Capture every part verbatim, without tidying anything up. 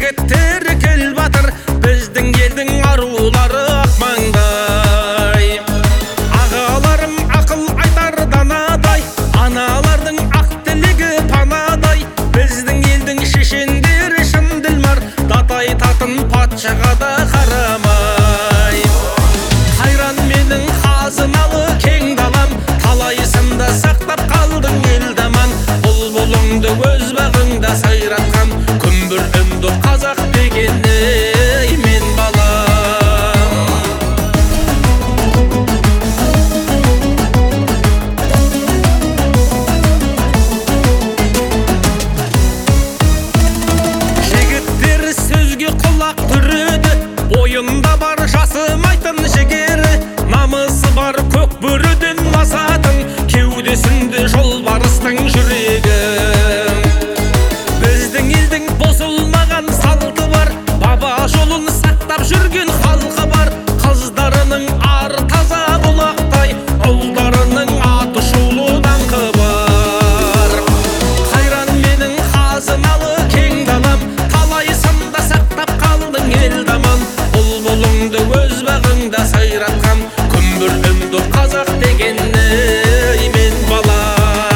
жігіттері кел батыр, біздің елдің арулары ақмаңдай. Ағаларым ақыл айтар данадай, аналардың ақ тілегі панадай. Біздің елдің шешендері шын ділмар, датай татын патшаға да қарамай. Қайран менің қазыналы кең далам, талайсында сақтап қалдың елдаман. Бұлбұлыңды өз бағыңда сайратқан, күмбір үнді қазақ деген ей мен балам. Жігіттер сөзге құлақ түреді, бойында бар жасымайтын жігері. Намысы бар көк бөріден асатын, кеудесінде жолбарыстың жүрегі. Біздің елдің бұзылмаған салты бар, баба жолын сақтап жүрген халқы бар. Қыздарының ары таза бұлақтай, ұлдарының аты шулы даңқы бар. Қайран менің қазыналы кең далам, талайсында сақтап қалдың елдаман. Бұлбұлыңды өз бағыңда сайратқан, күмбір үнді қазақ деген ей мен балам.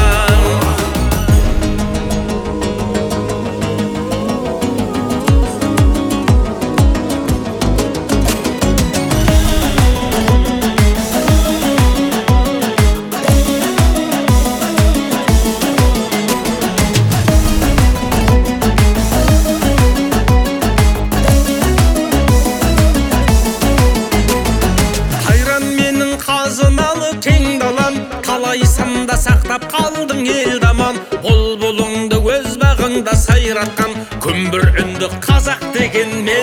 Қазыналы кең далам, талайсында сақтап қалдың елдаман. Бұлбұлыңды өз бағыңда сайратқан, күмбір үнді қазақ деген мен